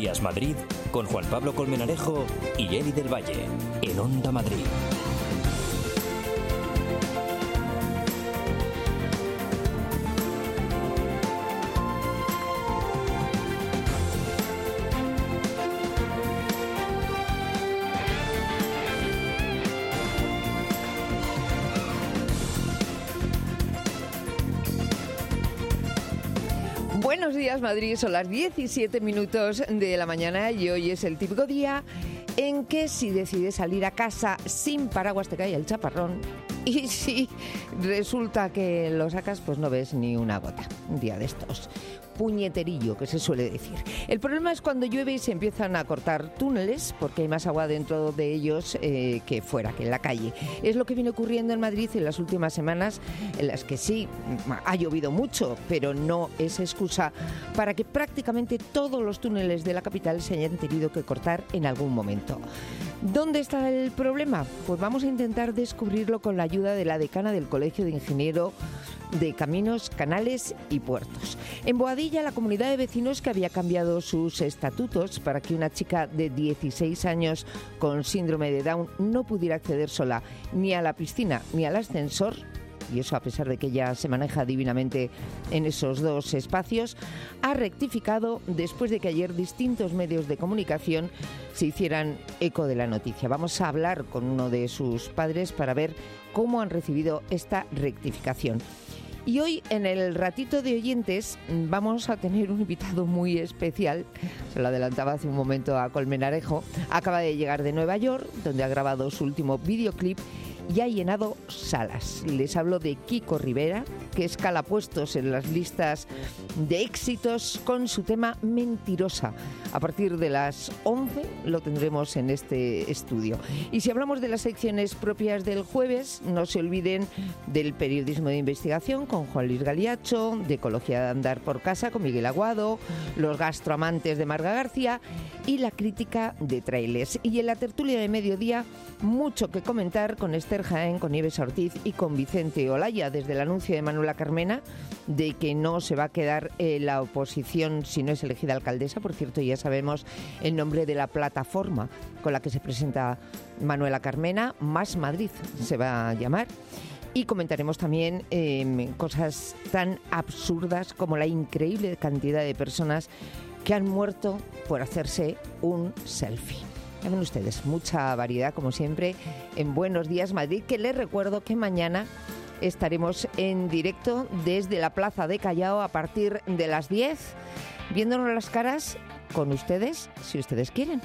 Días Madrid con Juan Pablo Colmenarejo y Eli del Valle en Onda Madrid. Buenos días, Madrid. Son las 17 minutos de la mañana y hoy es el típico día en que si decides salir a casa sin paraguas te cae el chaparrón y si resulta que lo sacas pues no ves ni una gota. Un día de estos. Puñeterillo, que se suele decir. El problema es cuando llueve y se empiezan a cortar túneles porque hay más agua dentro de ellos que fuera, que en la calle. Es lo que viene ocurriendo en Madrid en las últimas semanas, en las que sí, ha llovido mucho, pero no es excusa para que prácticamente todos los túneles de la capital se hayan tenido que cortar en algún momento. ¿Dónde está el problema? Pues vamos a intentar descubrirlo con la ayuda de la decana del Colegio de Ingeniero de Caminos, Canales y Puertos. En Boadilla, la comunidad de vecinos que había cambiado sus estatutos para que una chica de 16 años con síndrome de Down no pudiera acceder sola ni a la piscina ni al ascensor, y eso a pesar de que ella se maneja divinamente en esos dos espacios, ha rectificado después de que ayer distintos medios de comunicación se hicieran eco de la noticia. Vamos a hablar con uno de sus padres para ver cómo han recibido esta rectificación. Y hoy, en el ratito de oyentes, vamos a tener un invitado muy especial. Se lo adelantaba hace un momento a Colmenarejo. Acaba de llegar de Nueva York, donde ha grabado su último videoclip y ha llenado salas. Les hablo de Kiko Rivera, que escala puestos en las listas de éxitos con su tema Mentirosa. A partir de las 11 lo tendremos en este estudio. Y si hablamos de las secciones propias del jueves, no se olviden del periodismo de investigación con Juan Luis Galiacho, de Ecología de Andar por Casa con Miguel Aguado, los gastroamantes de Marga García y la crítica de trailers. Y en la tertulia de mediodía, mucho que comentar con Esther Jaén, con Nieves Ortiz y con Vicente Olaya, desde el anuncio de Manuela Carmena de que no se va a quedar la oposición si no es elegida alcaldesa. Por cierto, ya sabemos el nombre de la plataforma con la que se presenta Manuela Carmena, Más Madrid se va a llamar. Y comentaremos también cosas tan absurdas como la increíble cantidad de personas que han muerto por hacerse un selfie. Ya ven ustedes, mucha variedad, como siempre, en Buenos Días Madrid, que les recuerdo que mañana estaremos en directo desde la Plaza de Callao a partir de las 10, viéndonos las caras con ustedes, si ustedes quieren.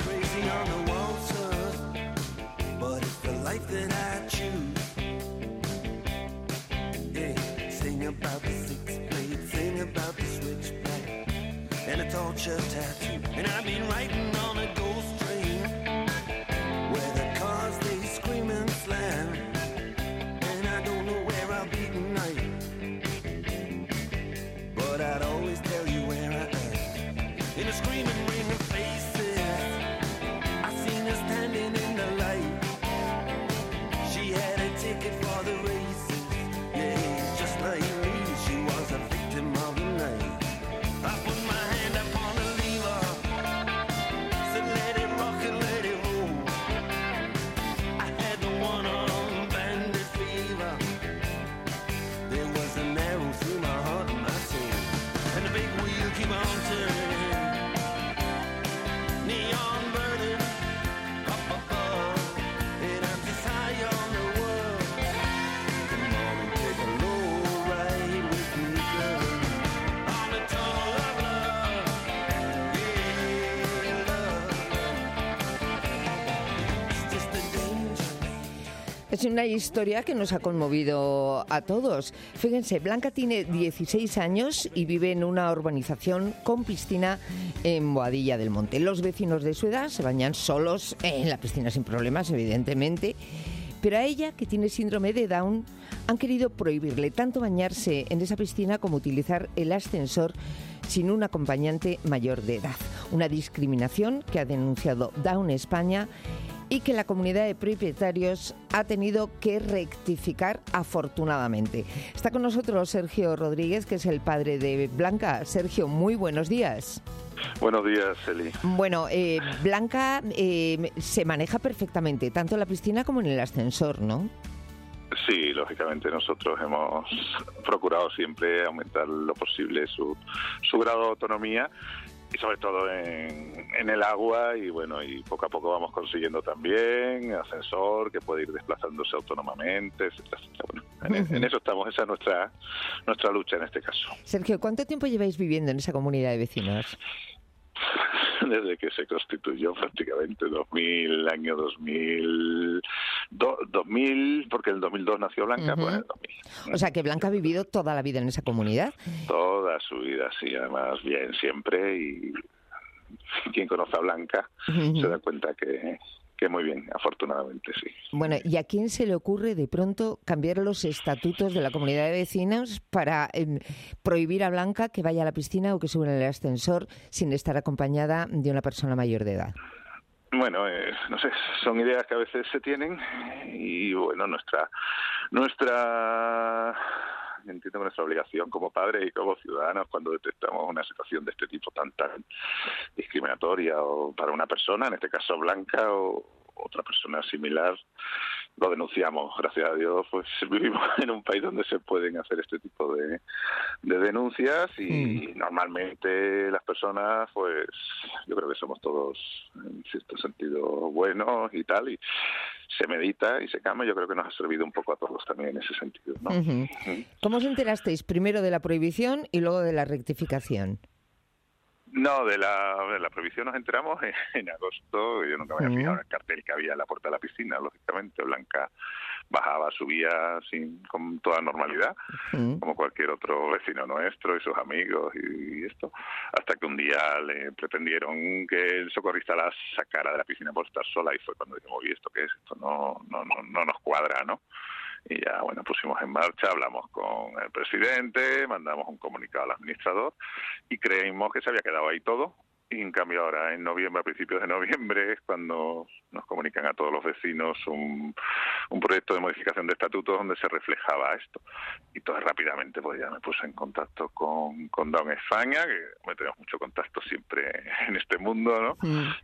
Es una historia que nos ha conmovido a todos. Fíjense, Blanca tiene 16 años y vive en una urbanización con piscina en Boadilla del Monte. Los vecinos de su edad se bañan solos en la piscina sin problemas, evidentemente. Pero a ella, que tiene síndrome de Down, han querido prohibirle tanto bañarse en esa piscina como utilizar el ascensor sin un acompañante mayor de edad. Una discriminación que ha denunciado Down España y que la comunidad de propietarios ha tenido que rectificar afortunadamente. Está con nosotros Sergio Rodríguez, que es el padre de Blanca. Sergio, muy buenos días. Buenos días, Eli. Bueno, Blanca se maneja perfectamente, tanto en la piscina como en el ascensor, ¿no? Sí, lógicamente nosotros hemos procurado siempre aumentar lo posible su grado de autonomía y sobre todo en el agua, y bueno, y poco a poco vamos consiguiendo también ascensor que puede ir desplazándose autónomamente, etcétera, etcétera. Bueno, en eso estamos, esa es nuestra lucha en este caso. Sergio, ¿cuánto tiempo lleváis viviendo en esa comunidad de vecinos? Desde que se constituyó prácticamente año 2000, porque en el 2002 nació Blanca, pues en el 2000. O sea, que Blanca ha vivido toda la vida en esa comunidad. Toda su vida, sí, además bien siempre, y quien conoce a Blanca se da cuenta que muy bien, afortunadamente, sí. Bueno, ¿y a quién se le ocurre de pronto cambiar los estatutos de la comunidad de vecinos para prohibir a Blanca que vaya a la piscina o que suba en el ascensor sin estar acompañada de una persona mayor de edad? Bueno, no sé, son ideas que a veces se tienen y bueno, entiendo que nuestra obligación como padres y como ciudadanos, cuando detectamos una situación de este tipo tan discriminatoria o para una persona, en este caso Blanca o otra persona similar, lo denunciamos. Gracias a Dios, pues vivimos en un país donde se pueden hacer este tipo de denuncias y normalmente las personas, pues yo creo que somos todos en cierto sentido buenos y tal, y se medita y se calma. Yo creo que nos ha servido un poco a todos también en ese sentido, ¿no? ¿Cómo os enterasteis primero de la prohibición y luego de la rectificación? No, de la prohibición nos enteramos en agosto. Yo nunca me había fijado en el cartel que había en la puerta de la piscina. Lógicamente, Blanca bajaba, subía con toda normalidad, como cualquier otro vecino nuestro y sus amigos y esto, hasta que un día le pretendieron que el socorrista la sacara de la piscina por estar sola, y fue cuando dijimos, oye, ¿esto qué es? Esto no nos cuadra, ¿no? Y ya, bueno, pusimos en marcha, hablamos con el presidente, mandamos un comunicado al administrador y creímos que se había quedado ahí todo. Y en cambio ahora, en noviembre, a principios de noviembre, es cuando nos comunican a todos los vecinos un proyecto de modificación de estatutos donde se reflejaba esto. Y entonces rápidamente pues ya me puse en contacto con Down España, que tenemos mucho contacto siempre en este mundo, ¿no?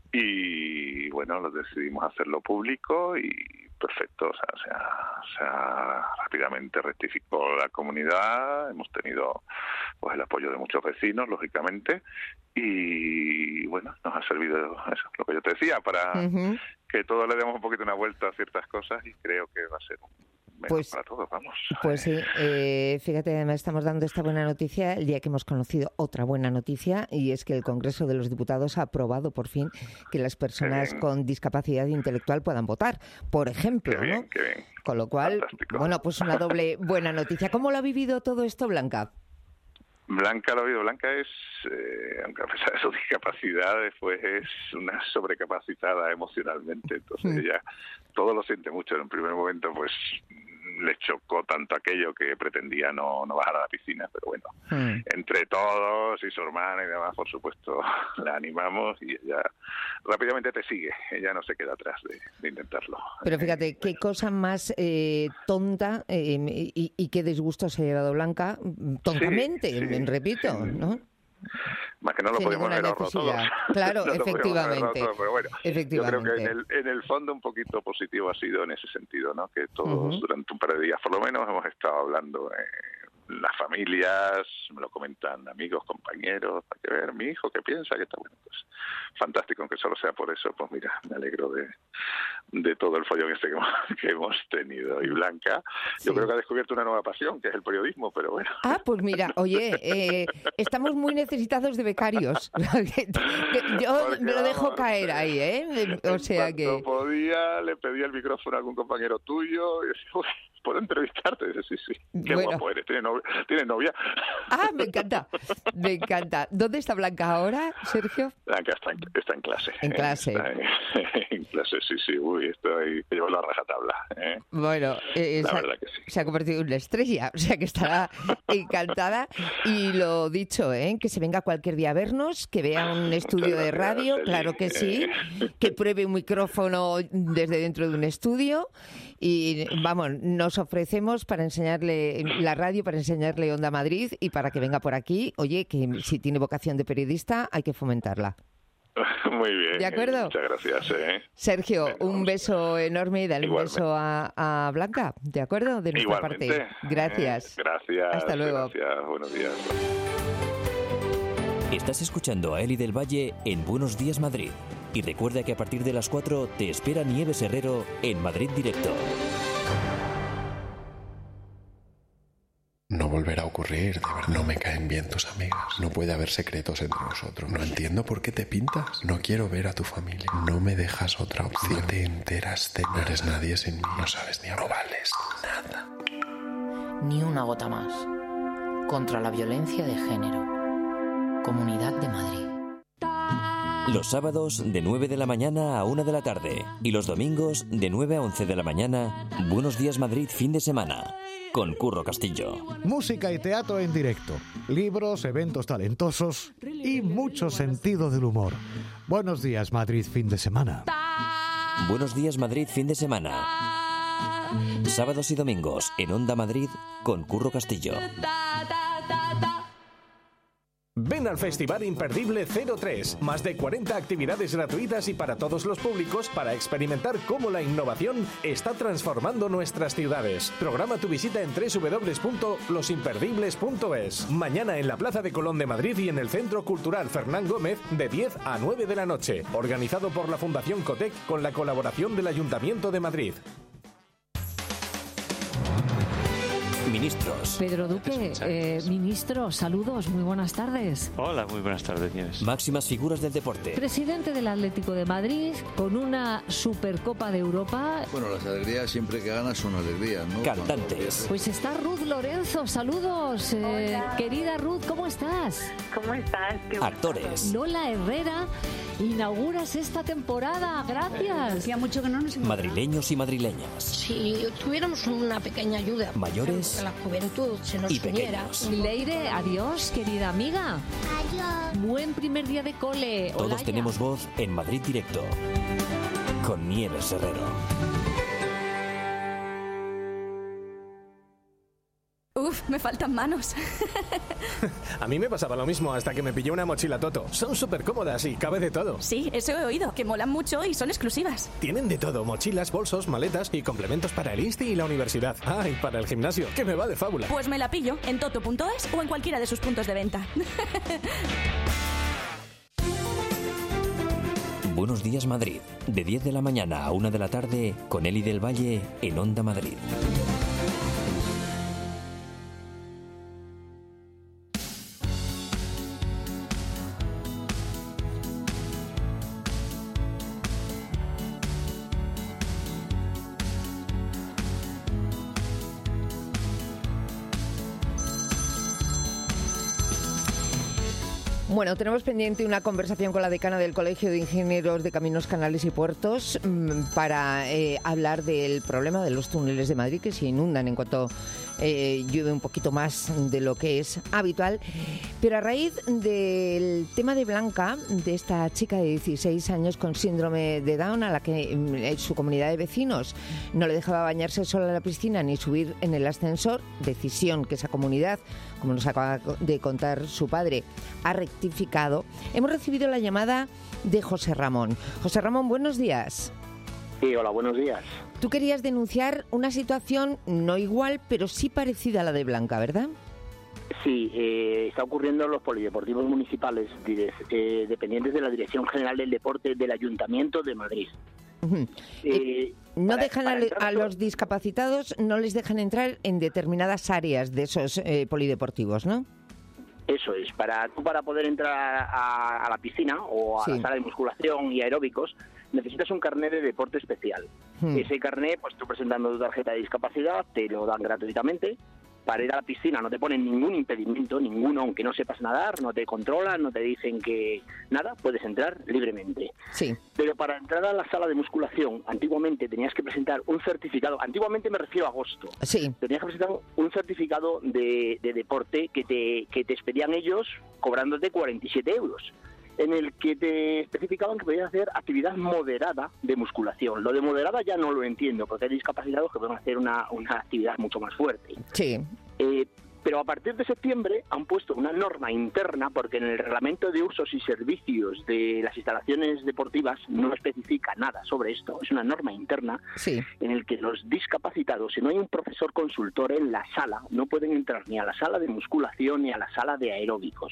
Y bueno, decidimos hacerlo público y perfecto, o sea, rápidamente rectificó la comunidad, hemos tenido pues el apoyo de muchos vecinos, lógicamente, y bueno, nos ha servido eso, lo que yo te decía, para que todos le demos un poquito una vuelta a ciertas cosas, y creo que va a ser mejor para todos, vamos. Pues sí, fíjate, además estamos dando esta buena noticia el día que hemos conocido otra buena noticia, y es que el Congreso de los Diputados ha aprobado por fin que las personas con discapacidad intelectual puedan votar, por ejemplo, qué bien, ¿no? Qué bien. Con lo cual, fantástico. Bueno, pues una doble buena noticia. ¿Cómo lo ha vivido todo esto, Blanca? Blanca lo ha oído. Blanca es, aunque a pesar de su discapacidad, pues es una sobrecapacitada emocionalmente. Entonces ella todo lo siente mucho. En un primer momento, pues le chocó tanto aquello que pretendía no bajar a la piscina, pero bueno, entre todos y su hermana y demás, por supuesto, la animamos y ella rápidamente te sigue. Ella no se queda atrás de intentarlo. Pero fíjate, qué cosa más tonta y qué disgusto se ha llevado Blanca, tontamente, repito, ¿no? Más que no lo podíamos haber ahorrado todos. Claro, no efectivamente. Todo, pero bueno, efectivamente. Yo creo que en el fondo un poquito positivo ha sido en ese sentido, ¿no? Que todos durante un par de días por lo menos hemos estado hablando las familias, me lo comentan amigos, compañeros, para que ver mi hijo qué piensa, que está bueno, pues fantástico, aunque solo sea por eso, pues mira, me alegro de todo el follón que hemos tenido. Y Blanca, yo creo que ha descubierto una nueva pasión, que es el periodismo, pero bueno. Ah, pues mira, oye, estamos muy necesitados de becarios. Yo me lo dejo caer ahí, ¿eh? O sea que... podía, le pedía el micrófono a algún compañero tuyo y decía, ¿puedo entrevistarte? Y dice, sí. Qué guapo eres, ¿tienes novia? Ah, me encanta, me encanta. ¿Dónde está Blanca ahora, Sergio? Blanca está en clase. En clase. En clase, sí. uy, esto hay que llevarlo a rajatabla. Bueno, la verdad que sí. Se ha convertido en una estrella, o sea que estará encantada. Y lo dicho, que se venga cualquier día a vernos, que vea un estudio de radio, Eli. claro que sí, que pruebe un micrófono desde dentro de un estudio. Y vamos, nos ofrecemos para enseñarle la radio, para enseñarle Onda Madrid y para que venga por aquí. Oye, que si tiene vocación de periodista hay que fomentarla. Muy bien. ¿De acuerdo? Muchas gracias. Sergio, Venga, un beso enorme y dale un beso a Blanca, ¿de acuerdo? De nuestra Igualmente. parte. Gracias. Gracias. Hasta luego. Gracias. Buenos días. Estás escuchando a Eli del Valle en Buenos Días Madrid. Y recuerda que a partir de las 4 te espera Nieves Herrero en Madrid Directo. No volverá a ocurrir, de verdad. No me caen bien tus amigas. No puede haber secretos entre nosotros. No entiendo por qué te pintas. No quiero ver a tu familia. No me dejas otra opción. No te enteras de nada. No eres nadie sin mí. No sabes ni hablar. No vales nada. Ni una gota más. Contra la violencia de género. Comunidad de Madrid. Los sábados de 9 de la mañana a 1 de la tarde y los domingos de 9 a 11 de la mañana, Buenos Días Madrid fin de semana, con Curro Castillo. Música y teatro en directo, libros, eventos talentosos y mucho sentido del humor. Buenos Días Madrid fin de semana. Buenos Días Madrid fin de semana. Sábados y domingos en Onda Madrid con Curro Castillo. Ven al Festival Imperdible 03. Más de 40 actividades gratuitas y para todos los públicos para experimentar cómo la innovación está transformando nuestras ciudades. Programa tu visita en www.losimperdibles.es. Mañana en la Plaza de Colón de Madrid y en el Centro Cultural Fernán Gómez de 10 a 9 de la noche. Organizado por la Fundación Cotec con la colaboración del Ayuntamiento de Madrid. Ministros. Pedro Duque, ministro, saludos, muy buenas tardes. Hola, muy buenas tardes, Nieves. Máximas figuras del deporte. Presidente del Atlético de Madrid, con una Supercopa de Europa. Bueno, las alegrías siempre que ganas son alegrías, ¿no? Cantantes. Pues está Ruth Lorenzo, saludos. Querida Ruth, ¿cómo estás? ¿Cómo estás? Actores. Lola Herrera, inauguras esta temporada, gracias. Hacía mucho que no nos Madrileños y madrileñas. Si tuviéramos una pequeña ayuda. Mayores que la juventud se nos y uniera. pequeños. Leire, adiós, querida amiga. Adiós. Buen primer día de cole. Todos Olaya. tenemos voz en Madrid Directo con Nieves Herrero. Uf, me faltan manos. A mí me pasaba lo mismo hasta que me pillé una mochila Toto. Son súper cómodas y cabe de todo. Sí, eso he oído, que molan mucho y son exclusivas. Tienen de todo, mochilas, bolsos, maletas y complementos para el Insti y la universidad. Ah, y para el gimnasio, que me va de fábula. Pues me la pillo en toto.es o en cualquiera de sus puntos de venta. Buenos Días Madrid, de 10 de la mañana a 1 de la tarde con Eli del Valle en Onda Madrid. Bueno, tenemos pendiente una conversación con la decana del Colegio de Ingenieros de Caminos, Canales y Puertos para hablar del problema de los túneles de Madrid que se inundan en cuanto llueve un poquito más de lo que es habitual. Pero a raíz del tema de Blanca, de esta chica de 16 años con síndrome de Down, a la que su comunidad de vecinos no le dejaba bañarse sola en la piscina ni subir en el ascensor, decisión que esa comunidad, como nos acaba de contar su padre, ha rectificado, hemos recibido la llamada de José Ramón. José Ramón, buenos días. Sí, hola, buenos días. Tú querías denunciar una situación no igual, pero sí parecida a la de Blanca, ¿verdad? Sí, está ocurriendo en los polideportivos municipales dependientes de la Dirección General del Deporte del Ayuntamiento de Madrid. No dejan a los discapacitados, no les dejan entrar en determinadas áreas de esos polideportivos, ¿no? Eso es, para poder entrar a la piscina o a la sala de musculación y aeróbicos, necesitas un carnet de deporte especial. Ese carnet, pues tú presentando tu tarjeta de discapacidad, te lo dan gratuitamente, para ir a la piscina no te ponen ningún impedimento, ninguno, aunque no sepas nadar, no te controlan, no te dicen que nada, puedes entrar libremente. Sí. Pero para entrar a la sala de musculación, antiguamente tenías que presentar un certificado, antiguamente me refiero a agosto, sí. Tenías que presentar un certificado de deporte que te expedían ellos cobrándote 47 euros, en el que te especificaban que podías hacer actividad moderada de musculación. Lo de moderada ya no lo entiendo, porque hay discapacitados que pueden hacer una actividad mucho más fuerte. Sí. Pero a partir de septiembre han puesto una norma interna, porque en el reglamento de usos y servicios de las instalaciones deportivas no especifica nada sobre esto. Es una norma interna, sí, en el que los discapacitados, si no hay un profesor consultor en la sala, no pueden entrar ni a la sala de musculación ni a la sala de aeróbicos.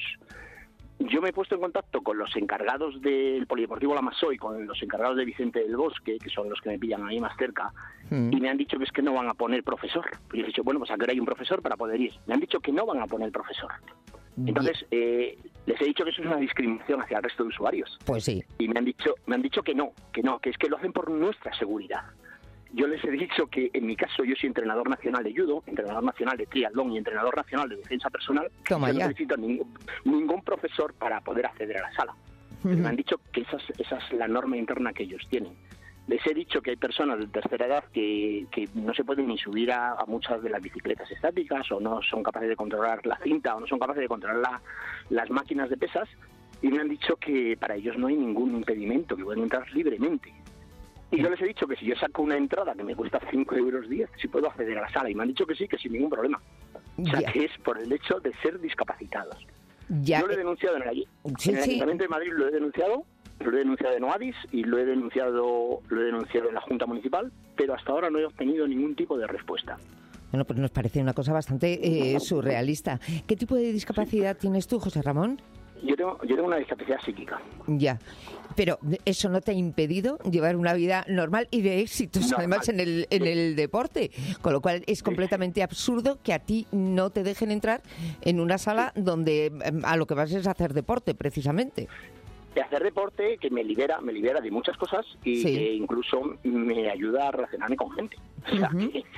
Yo me he puesto en contacto con los encargados del Polideportivo La Masó y con los encargados de Vicente del Bosque, que son los que me pillan a mí más cerca, y me han dicho que es que no van a poner profesor. Y yo he dicho, bueno, pues a qué hora hay un profesor para poder ir. Me han dicho que no van a poner profesor. Entonces, les he dicho que eso es una discriminación hacia el resto de usuarios. Pues sí. Y me han dicho que no, que es que lo hacen por nuestra seguridad. Yo les he dicho que en mi caso yo soy entrenador nacional de judo, entrenador nacional de triatlón y entrenador nacional de defensa personal. Toma, no ya. necesito ningún profesor para poder acceder a la sala. Me han dicho que esa es la norma interna que ellos tienen. Les he dicho que hay personas de tercera edad que no se pueden ni subir a muchas de las bicicletas estáticas, o no son capaces de controlar la cinta, o no son capaces de controlar las máquinas de pesas, y me han dicho que para ellos no hay ningún impedimento, que pueden entrar libremente. Y yo les he dicho que si yo saco una entrada que me cuesta 5 euros 10, si puedo acceder a la sala. Y me han dicho que sí, que sin ningún problema. O sea, que es por el hecho de ser discapacitados. Ya. Yo lo he denunciado en el Ayuntamiento de Madrid, lo he denunciado en OADIS y lo he denunciado en la Junta Municipal, pero hasta ahora no he obtenido ningún tipo de respuesta. Bueno, pues nos parece una cosa bastante surrealista. ¿Qué tipo de discapacidad tienes tú, José Ramón? Yo tengo una discapacidad psíquica. Ya, pero eso no te ha impedido llevar una vida normal y de éxitos, además en el deporte, con lo cual es completamente absurdo que a ti no te dejen entrar en una sala donde a lo que vas es hacer deporte, precisamente. De hacer deporte que me libera de muchas cosas y que incluso me ayuda a relacionarme con gente. O sea,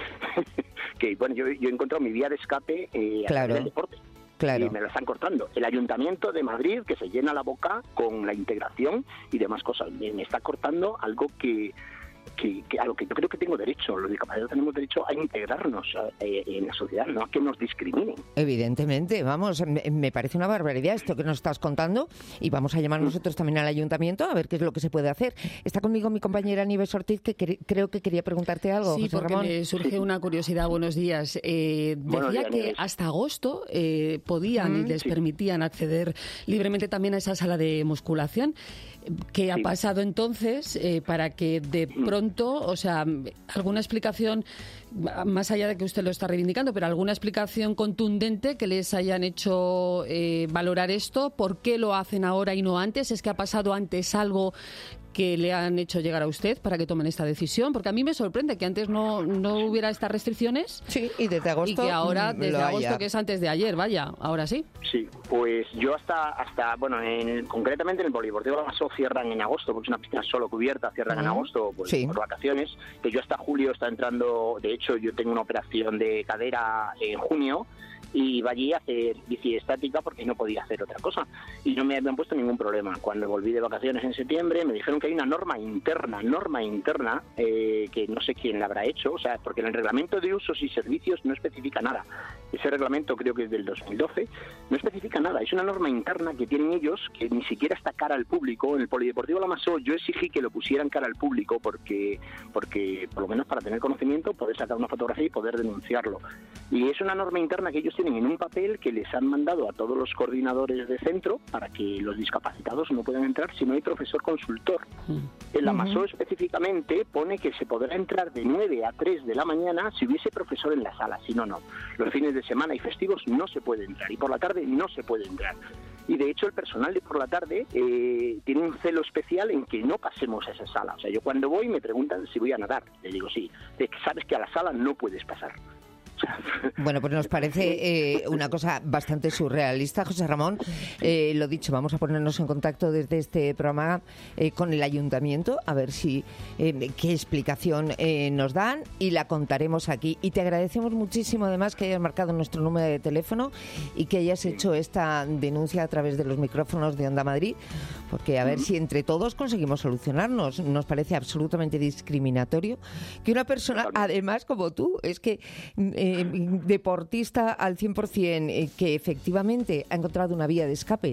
que bueno, yo he encontrado mi vía de escape a través del deporte. Claro. Y me lo están cortando. El Ayuntamiento de Madrid, que se llena la boca con la integración y demás cosas, me está cortando algo que a lo que yo creo que tengo derecho. Los discapacitados tenemos derecho a integrarnos en la sociedad, no a que nos discriminen. Evidentemente, vamos, me parece una barbaridad esto que nos estás contando, y vamos a llamar nosotros también al Ayuntamiento a ver qué es lo que se puede hacer. Está conmigo mi compañera Nieves Ortiz, que creo que quería preguntarte algo, Sí, José porque Ramón. me surge una curiosidad. Buenos días. Decía que hasta agosto podían y les permitían acceder libremente también a esa sala de musculación. ¿Qué ha pasado entonces para que de pronto, o sea, alguna explicación, más allá de que usted lo está reivindicando, pero alguna explicación contundente que les hayan hecho valorar esto? ¿Por qué lo hacen ahora y no antes? ¿Es que ha pasado antes algo que le han hecho llegar a usted para que tomen esta decisión? Porque a mí me sorprende que antes no hubiera estas restricciones. Sí, y desde agosto. Y que ahora, desde agosto, que es antes de ayer, vaya, ahora sí. Sí, pues yo hasta bueno, concretamente en el Polideportivo La Masó cierran en agosto, porque es una piscina solo cubierta, cierran en agosto pues, por vacaciones, que yo hasta julio está entrando. De hecho, yo tengo una operación de cadera en junio, y iba allí a hacer bici estática porque no podía hacer otra cosa y no me habían puesto ningún problema. Cuando volví de vacaciones en septiembre me dijeron que hay una norma interna que no sé quién la habrá hecho, o sea, porque en el reglamento de usos y servicios no especifica nada. Ese reglamento creo que es del 2012, no especifica nada, es una norma interna que tienen ellos que ni siquiera está cara al público. En el Polideportivo La Masó yo exigí que lo pusieran cara al público porque por lo menos para tener conocimiento, poder sacar una fotografía y poder denunciarlo. Y es una norma interna que ellos tienen en un papel que les han mandado a todos los coordinadores de centro para que los discapacitados no puedan entrar si no hay profesor consultor. En la Masó específicamente pone que se podrá entrar de 9 a 3 de la mañana si hubiese profesor en la sala, si no, no. Los fines de semana y festivos no se puede entrar y por la tarde no se puede entrar. Y de hecho el personal de por la tarde tiene un celo especial en que no pasemos a esa sala. O sea, yo cuando voy me preguntan si voy a nadar. Le digo sí. Sabes que a la sala no puedes pasar. Bueno, pues nos parece una cosa bastante surrealista, José Ramón. Lo dicho, vamos a ponernos en contacto desde este programa con el ayuntamiento, a ver si qué explicación nos dan, y la contaremos aquí. Y te agradecemos muchísimo, además, que hayas marcado nuestro número de teléfono y que hayas hecho esta denuncia a través de los micrófonos de Onda Madrid, porque a ver si entre todos conseguimos solucionarnos. Nos parece absolutamente discriminatorio que una persona, además como tú, es que deportista al 100%, que efectivamente ha encontrado una vía de escape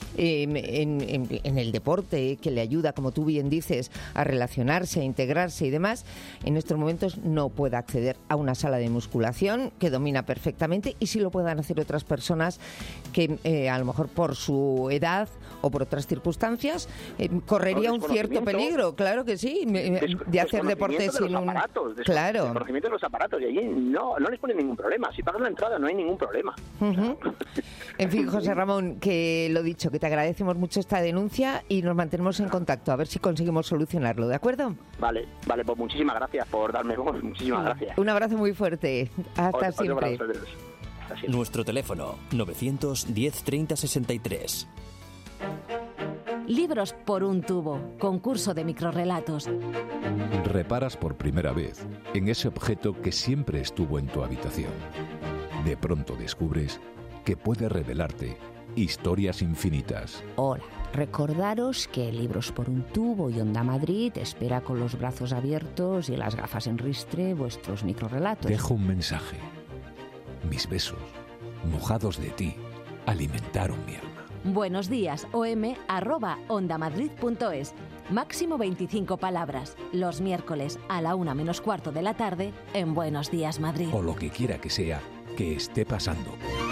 en el deporte, que le ayuda, como tú bien dices, a relacionarse, a integrarse y demás, en estos momentos no pueda acceder a una sala de musculación que domina perfectamente, y sí lo puedan hacer otras personas que a lo mejor por su edad o por otras circunstancias correría un cierto peligro, claro que sí, de hacer deporte sin un... Claro. Desconocimiento de los aparatos, y allí no les pone ningún problema. Si pagas la entrada no hay ningún problema. En fin, José Ramón, que lo dicho, que te agradecemos mucho esta denuncia y nos mantenemos en contacto a ver si conseguimos solucionarlo, ¿de acuerdo? Vale, pues muchísimas gracias por darme voz, muchísimas gracias. Un abrazo muy fuerte, hasta siempre. Nuestro teléfono 910 30 63. Libros por un tubo, concurso de microrrelatos. Reparas por primera vez en ese objeto que siempre estuvo en tu habitación. De pronto descubres que puede revelarte historias infinitas. Hola, recordaros que Libros por un tubo y Onda Madrid espera con los brazos abiertos y las gafas en ristre vuestros microrrelatos. Dejo un mensaje. Mis besos, mojados de ti, alimentaron mi alma. Buenos días, om@ondamadrid.es. Máximo 25 palabras. Los miércoles a la 1:45 de la tarde en Buenos Días Madrid. O lo que quiera que sea que esté pasando.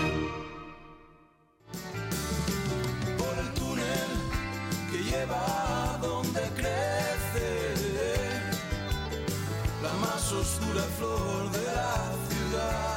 Por el túnel que lleva a donde crece la más oscura flor de la ciudad.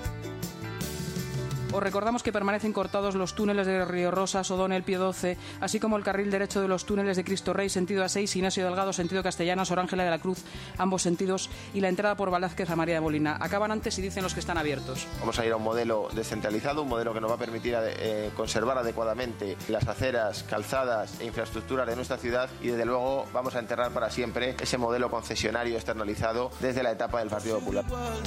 Os recordamos que permanecen cortados los túneles de Río Rosas, O'Donnell, Pío XII, así como el carril derecho de los túneles de Cristo Rey, sentido A6, Ignacio Delgado, sentido Castellana, Sor Ángela de la Cruz, ambos sentidos, y la entrada por Velázquez a María de Molina. Acaban antes y dicen los que están abiertos. Vamos a ir a un modelo descentralizado, un modelo que nos va a permitir conservar adecuadamente las aceras, calzadas e infraestructuras de nuestra ciudad, y desde luego vamos a enterrar para siempre ese modelo concesionario externalizado desde la etapa del Partido Popular.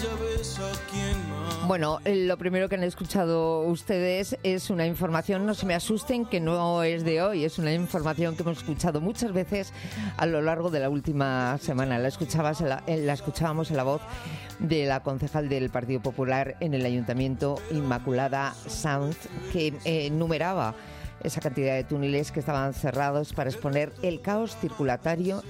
Bueno, lo primero que han escuchado ustedes es una información, no se me asusten, que no es de hoy, es una información que hemos escuchado muchas veces a lo largo de la última semana. La escuchábamos en la voz de la concejal del Partido Popular en el Ayuntamiento, Inmaculada Sanz, que enumeraba esa cantidad de túneles que estaban cerrados para exponer el caos circulatorio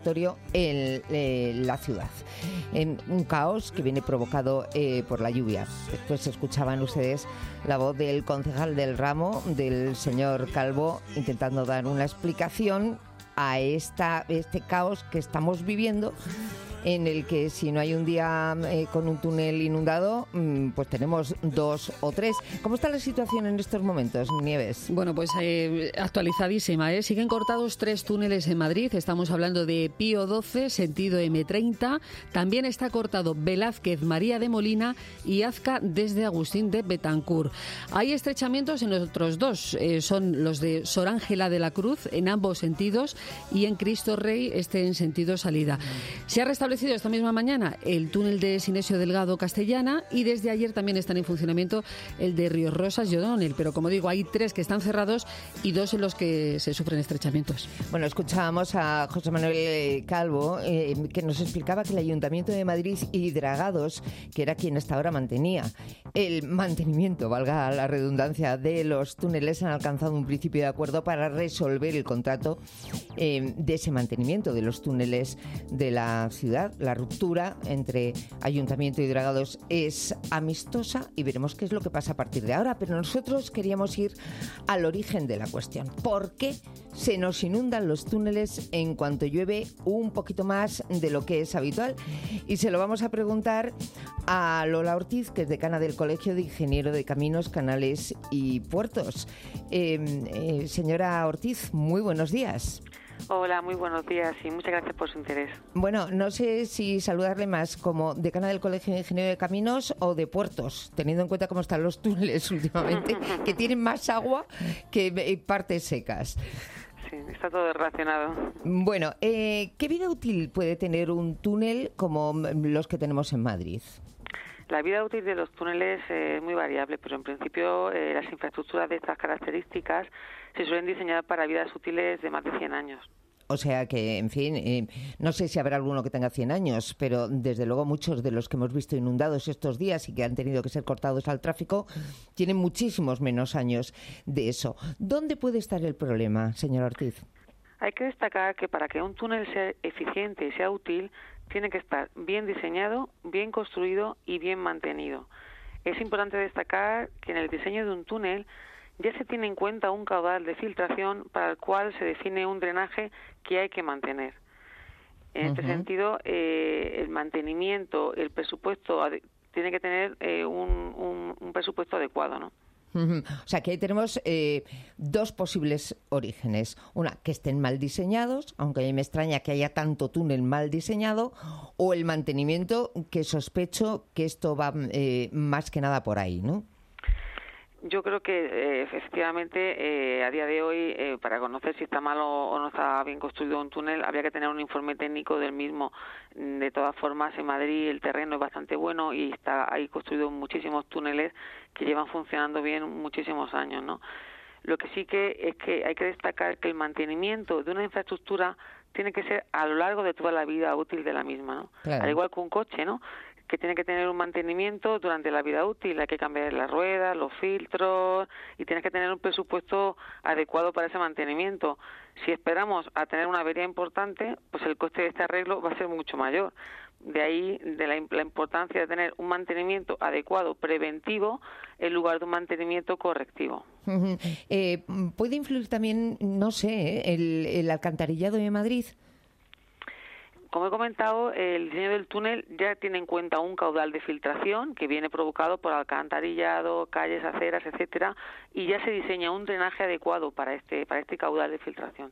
en la ciudad. Un caos que viene provocado por la lluvia. Después escuchaban ustedes la voz del concejal del ramo, del señor Calvo, intentando dar una explicación a este caos que estamos viviendo, en el que si no hay un día con un túnel inundado, pues tenemos 2 o 3. ¿Cómo está la situación en estos momentos, Nieves? Bueno, pues actualizadísima, ¿eh? Siguen cortados 3 túneles en Madrid. Estamos hablando de Pío XII, sentido M30. También está cortado Velázquez, María de Molina y Azca desde Agustín de Betancourt. Hay estrechamientos en los otros 2. Son los de Sor Ángela de la Cruz en ambos sentidos y en Cristo Rey, en sentido salida. Se ha restablecido esta misma mañana el túnel de Sinesio Delgado Castellana, y desde ayer también están en funcionamiento el de Río Rosas y O'Donnell, pero como digo, hay 3 que están cerrados y 2 en los que se sufren estrechamientos. Bueno, escuchábamos a José Manuel Calvo, que nos explicaba que el Ayuntamiento de Madrid y Dragados, que era quien hasta ahora mantenía el mantenimiento, valga la redundancia, de los túneles, han alcanzado un principio de acuerdo para resolver el contrato de ese mantenimiento de los túneles de la ciudad. La ruptura entre Ayuntamiento y Dragados es amistosa y veremos qué es lo que pasa a partir de ahora. Pero nosotros queríamos ir al origen de la cuestión. ¿Por qué se nos inundan los túneles en cuanto llueve un poquito más de lo que es habitual? Y se lo vamos a preguntar a Lola Ortiz, que es decana del Colegio de Ingeniero de Caminos, Canales y Puertos. Señora Ortiz, muy buenos días. Hola, muy buenos días y muchas gracias por su interés. Bueno, no sé si saludarle más como decana del Colegio de Ingenieros de Caminos o de Puertos, teniendo en cuenta cómo están los túneles últimamente, que tienen más agua que partes secas. Sí, está todo relacionado. Bueno, ¿qué vida útil puede tener un túnel como los que tenemos en Madrid? La vida útil de los túneles es muy variable, pero en principio las infraestructuras de estas características se suelen diseñar para vidas útiles de más de 100 años. O sea que, en fin, no sé si habrá alguno que tenga 100 años, pero desde luego muchos de los que hemos visto inundados estos días y que han tenido que ser cortados al tráfico tienen muchísimos menos años de eso. ¿Dónde puede estar el problema, señor Ortiz? Hay que destacar que para que un túnel sea eficiente y sea útil, tiene que estar bien diseñado, bien construido y bien mantenido. Es importante destacar que en el diseño de un túnel ya se tiene en cuenta un caudal de filtración para el cual se define un drenaje que hay que mantener. En este sentido, el mantenimiento, el presupuesto, tiene que tener un presupuesto adecuado, ¿no? O sea, que ahí tenemos dos posibles orígenes. Una, que estén mal diseñados, aunque a mí me extraña que haya tanto túnel mal diseñado, o el mantenimiento, que sospecho que esto va más que nada por ahí, ¿no? Yo creo que efectivamente a día de hoy para conocer si está mal o no está bien construido un túnel habría que tener un informe técnico del mismo. De todas formas, en Madrid el terreno es bastante bueno y hay construidos muchísimos túneles que llevan funcionando bien muchísimos años, ¿no? Lo que sí que es que hay que destacar que el mantenimiento de una infraestructura tiene que ser a lo largo de toda la vida útil de la misma, ¿no? Claro. Al igual que un coche, ¿no?, que tiene que tener un mantenimiento durante la vida útil, hay que cambiar las ruedas, los filtros y tienes que tener un presupuesto adecuado para ese mantenimiento. Si esperamos a tener una avería importante, pues el coste de este arreglo va a ser mucho mayor. De ahí de la importancia de tener un mantenimiento adecuado, preventivo, en lugar de un mantenimiento correctivo. ¿Puede influir también, no sé, el alcantarillado de Madrid? Como he comentado, el diseño del túnel ya tiene en cuenta un caudal de filtración que viene provocado por alcantarillado, calles, aceras, etcétera, y ya se diseña un drenaje adecuado para este caudal de filtración.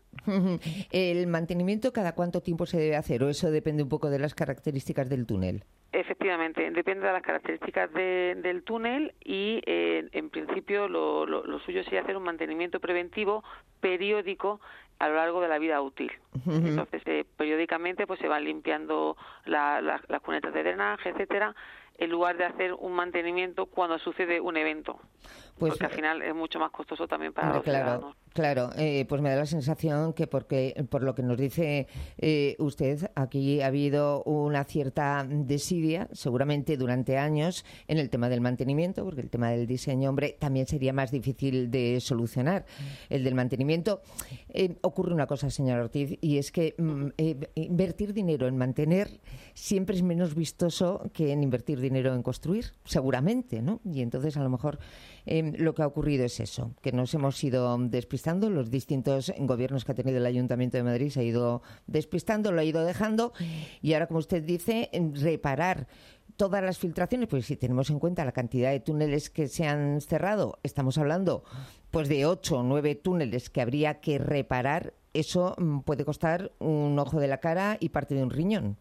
¿El mantenimiento cada cuánto tiempo se debe hacer o eso depende un poco de las características del túnel? Efectivamente, depende de las características del túnel y en principio lo suyo sería hacer un mantenimiento preventivo periódico a lo largo de la vida útil. Entonces, periódicamente pues se van limpiando las cunetas de drenaje, etcétera, en lugar de hacer un mantenimiento cuando sucede un evento. Pues, porque al final es mucho más costoso también para los ciudadanos. Claro, pues me da la sensación que por lo que nos dice usted, aquí ha habido una cierta desidia, seguramente durante años, en el tema del mantenimiento, porque el tema del diseño, hombre, también sería más difícil de solucionar. El del mantenimiento, ocurre una cosa, señor Ortiz, y es que invertir dinero en mantener siempre es menos vistoso que en invertir dinero en construir, seguramente, ¿no? Y entonces, a lo mejor, lo que ha ocurrido es eso, que nos hemos ido despistando, los distintos gobiernos que ha tenido el Ayuntamiento de Madrid se ha ido despistando, lo ha ido dejando, y ahora, como usted dice, reparar todas las filtraciones, pues si tenemos en cuenta la cantidad de túneles que se han cerrado, estamos hablando pues de 8 o 9 túneles que habría que reparar, eso puede costar un ojo de la cara y parte de un riñón.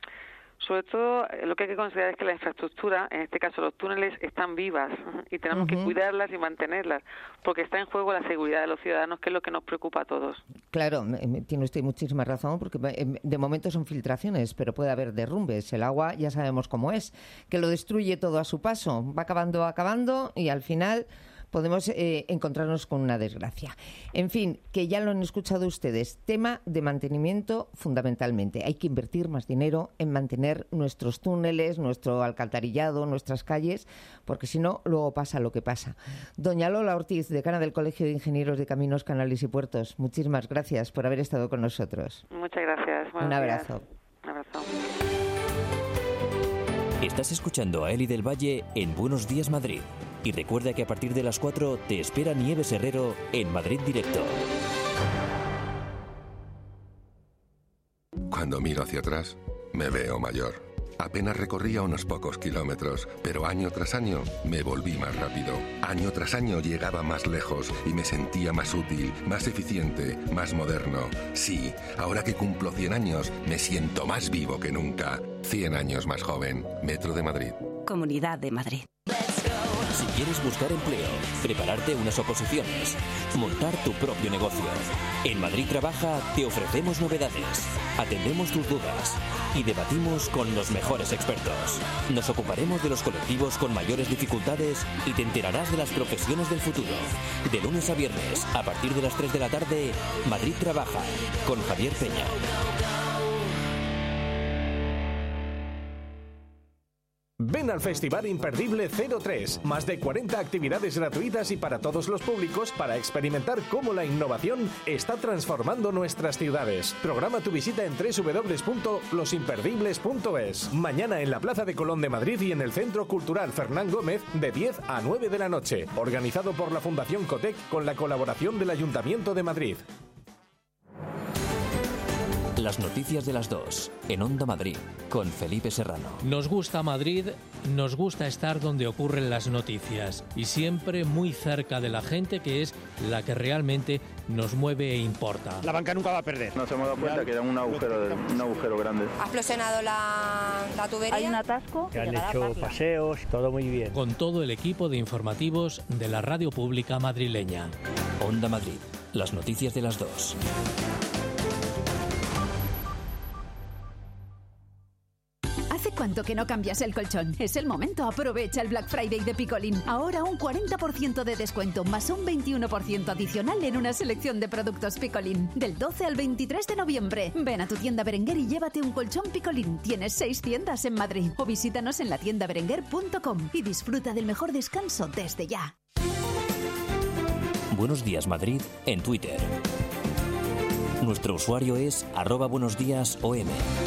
Sobre todo, lo que hay que considerar es que la infraestructura, en este caso los túneles, están vivas y tenemos que cuidarlas y mantenerlas, porque está en juego la seguridad de los ciudadanos, que es lo que nos preocupa a todos. Claro, tiene usted muchísima razón, porque de momento son filtraciones, pero puede haber derrumbes. El agua ya sabemos cómo es, que lo destruye todo a su paso, va acabando y al final podemos encontrarnos con una desgracia. En fin, que ya lo han escuchado ustedes, tema de mantenimiento fundamentalmente. Hay que invertir más dinero en mantener nuestros túneles, nuestro alcantarillado, nuestras calles, porque si no, luego pasa lo que pasa. Doña Lola Ortiz, decana del Colegio de Ingenieros de Caminos, Canales y Puertos, muchísimas gracias por haber estado con nosotros. Muchas gracias. Un abrazo. Un abrazo. Estás escuchando a Eli del Valle en Buenos Días Madrid. Y recuerda que a partir de las 4 te espera Nieves Herrero en Madrid Directo. Cuando miro hacia atrás, me veo mayor. Apenas recorría unos pocos kilómetros, pero año tras año me volví más rápido. Año tras año llegaba más lejos y me sentía más útil, más eficiente, más moderno. Sí, ahora que cumplo 100 años, me siento más vivo que nunca. 100 años más joven. Metro de Madrid. Comunidad de Madrid. Si quieres buscar empleo, prepararte unas oposiciones, montar tu propio negocio. En Madrid Trabaja te ofrecemos novedades, atendemos tus dudas y debatimos con los mejores expertos. Nos ocuparemos de los colectivos con mayores dificultades y te enterarás de las profesiones del futuro. De lunes a viernes, a partir de las 3 de la tarde, Madrid Trabaja, con Javier Peña. Ven al Festival Imperdible 03. Más de 40 actividades gratuitas y para todos los públicos para experimentar cómo la innovación está transformando nuestras ciudades. Programa tu visita en www.losimperdibles.es. Mañana en la Plaza de Colón de Madrid y en el Centro Cultural Fernán Gómez de 10 a 9 de la noche. Organizado por la Fundación Cotec con la colaboración del Ayuntamiento de Madrid. Las noticias de las 2 en Onda Madrid con Felipe Serrano. Nos gusta Madrid, nos gusta estar donde ocurren las noticias y siempre muy cerca de la gente, que es la que realmente nos mueve e importa. La banca nunca va a perder. Nos hemos dado cuenta que era un agujero grande. Ha explosionado la tubería. Hay un atasco. Que han hecho paseos, todo muy bien. Con todo el equipo de informativos de la radio pública madrileña. Onda Madrid, las noticias de las 2. ¿Hace cuánto que no cambias el colchón? Es el momento. Aprovecha el Black Friday de Picolín. Ahora un 40% de descuento más un 21% adicional en una selección de productos Picolín. Del 12 al 23 de noviembre. Ven a tu tienda Berenguer y llévate un colchón Picolín. Tienes 6 tiendas en Madrid. O visítanos en latiendaberenguer.com y disfruta del mejor descanso desde ya. Buenos días Madrid en Twitter. Nuestro usuario es @buenosdiasom.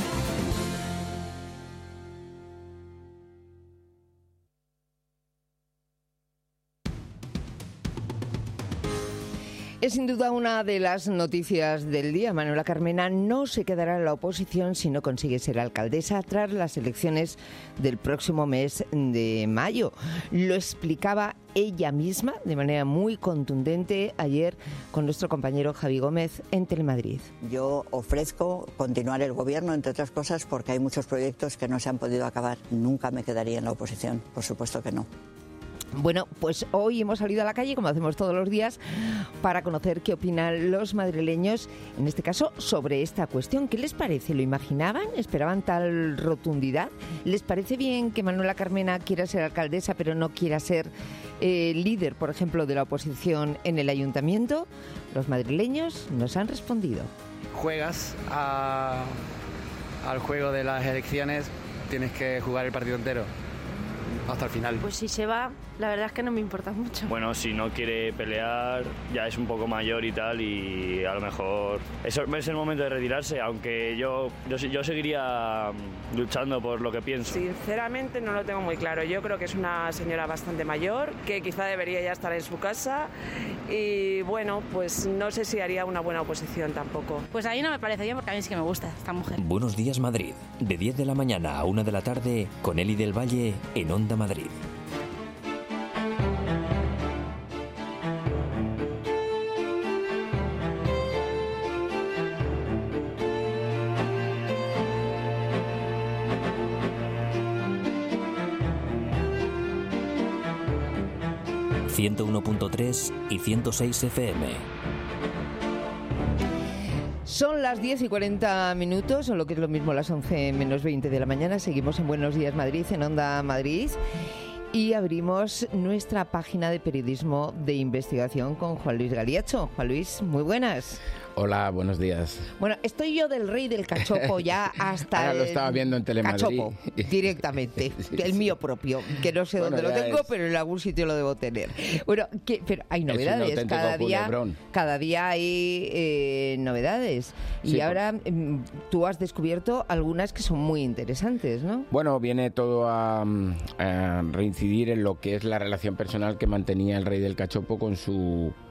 Es sin duda una de las noticias del día. Manuela Carmena no se quedará en la oposición si no consigue ser alcaldesa tras las elecciones del próximo mes de mayo. Lo explicaba ella misma de manera muy contundente ayer con nuestro compañero Javi Gómez en Telemadrid. Yo ofrezco continuar el gobierno, entre otras cosas, porque hay muchos proyectos que no se han podido acabar. Nunca me quedaría en la oposición, por supuesto que no. Bueno, pues hoy hemos salido a la calle, como hacemos todos los días, para conocer qué opinan los madrileños, en este caso, sobre esta cuestión. ¿Qué les parece? ¿Lo imaginaban? ¿Esperaban tal rotundidad? ¿Les parece bien que Manuela Carmena quiera ser alcaldesa, pero no quiera ser líder, por ejemplo, de la oposición en el ayuntamiento? Los madrileños nos han respondido. Juegas al juego de las elecciones, tienes que jugar el partido entero. Hasta el final. Pues si se va, la verdad es que no me importa mucho. Bueno, si no quiere pelear, ya es un poco mayor y tal, y a lo mejor es el momento de retirarse, aunque yo seguiría luchando por lo que pienso. Sinceramente no lo tengo muy claro. Yo creo que es una señora bastante mayor, que quizá debería ya estar en su casa, y bueno, pues no sé si haría una buena oposición tampoco. Pues a mí no me parece bien, porque a mí sí que me gusta esta mujer. Buenos días Madrid, de 10 de la mañana a 1 de la tarde, con Eli del Valle en Onda Madrid. ...101.3 y 106 FM. Son las 10 y 40 minutos, o lo que es lo mismo las 11 menos 20 de la mañana. Seguimos en Buenos Días Madrid, en Onda Madrid. Y abrimos nuestra página de periodismo de investigación con Juan Luis Galiacho. Juan Luis, muy buenas. Hola, buenos días. Bueno, estoy yo del rey del cachopo ya hasta ahora lo estaba viendo en Telemadrid. Cachopo, directamente. El mío propio, que no sé dónde lo tengo, pero en algún sitio lo debo tener. Bueno, pero hay novedades. Cada día hay novedades. Y sí, ahora tú has descubierto algunas que son muy interesantes, ¿no? Bueno, viene todo a reincidir en lo que es la relación personal que mantenía el rey del cachopo con su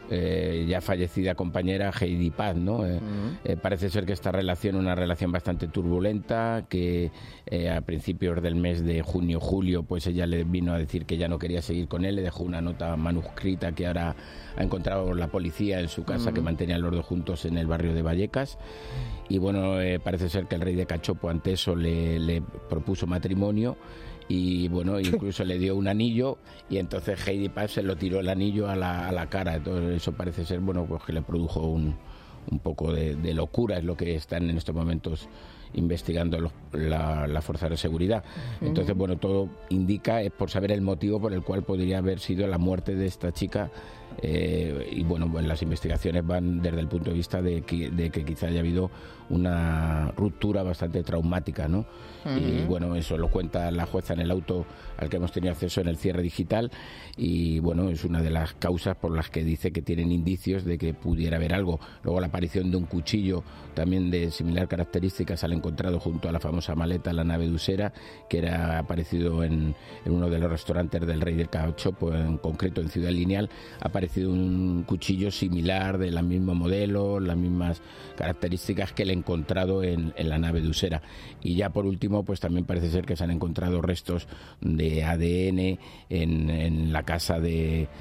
ya fallecida compañera Heidi Paz, ¿no? Parece ser que esta relación es una relación bastante turbulenta, que a principios del mes de junio-julio, pues ella le vino a decir que ya no quería seguir con él, le dejó una nota manuscrita que ahora ha encontrado la policía en su casa, que mantenían los dos juntos en el barrio de Vallecas. Y bueno, parece ser que el rey de Cachopo ante eso le propuso matrimonio, y bueno, incluso le dio un anillo, y entonces Heidi Paz se lo tiró el anillo a la cara. Entonces eso parece ser, bueno, pues que le produjo un poco de locura, es lo que están en estos momentos investigando la fuerza de seguridad. Entonces, bueno, todo indica, es por saber el motivo por el cual podría haber sido la muerte de esta chica, y bueno, pues las investigaciones van desde el punto de vista de que quizá haya habido una ruptura bastante traumática, ¿no? Y bueno, eso lo cuenta la jueza en el auto al que hemos tenido acceso en el cierre digital, y bueno, es una de las causas por las que dice que tienen indicios de que pudiera haber algo. Luego la aparición de un cuchillo también de similar características al encontrado junto a la famosa maleta, la nave de Usera, que era aparecido en uno de los restaurantes del Rey del Cachopo, en concreto en Ciudad Lineal. Ha aparecido un cuchillo similar, de la mismo modelo, las mismas características que el encontrado en la nave de Usera. Y ya por último, pues también parece ser que se han encontrado restos de ADN en la casa del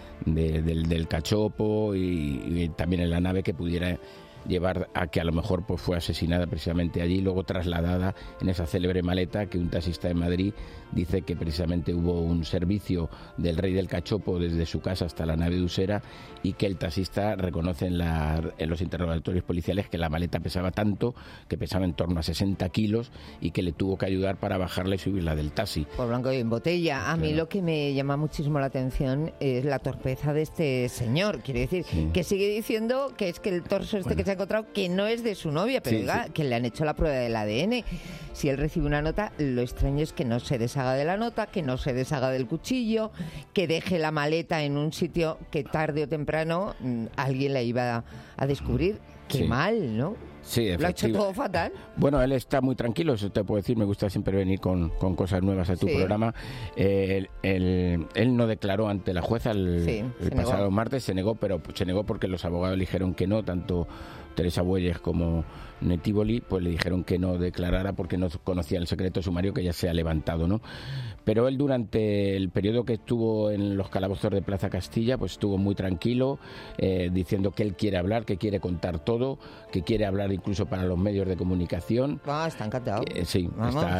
Cachopo, y también en la nave, que pudiera llevar a que a lo mejor pues fue asesinada precisamente allí, luego trasladada en esa célebre maleta que un taxista de Madrid dice que precisamente hubo un servicio del Rey del Cachopo desde su casa hasta la nave de Usera, y que el taxista reconoce en los interrogatorios policiales que la maleta pesaba tanto, que pesaba en torno a 60 kilos, y que le tuvo que ayudar para bajarla y subirla del taxi. Por blanco y en botella. A mí lo que me llama muchísimo la atención es la torpeza de este señor. Quiere decir, que sigue diciendo que es que el torso que se ha encontrado, que no es de su novia, pero que le han hecho la prueba del ADN. Si él recibe una nota, lo extraño es que no se deshaga de la nota, que no se deshaga del cuchillo, que deje la maleta en un sitio que tarde o temprano alguien la iba a descubrir. Qué mal, ¿no? Sí, lo ha hecho todo fatal. Bueno, él está muy tranquilo, eso te puedo decir. Me gusta siempre venir con cosas nuevas a tu programa. Él no declaró ante la jueza el pasado martes, se negó, pero se negó porque los abogados le dijeron que no, tanto Teresa Bueyes como Netívoli, pues le dijeron que no declarara porque no conocía el secreto sumario, que ya se ha levantado, ¿no? Pero él, durante el periodo que estuvo en los calabozos de Plaza Castilla, pues estuvo muy tranquilo, diciendo que él quiere hablar, que quiere contar todo, que quiere hablar incluso para los medios de comunicación. Está encantado. Sí,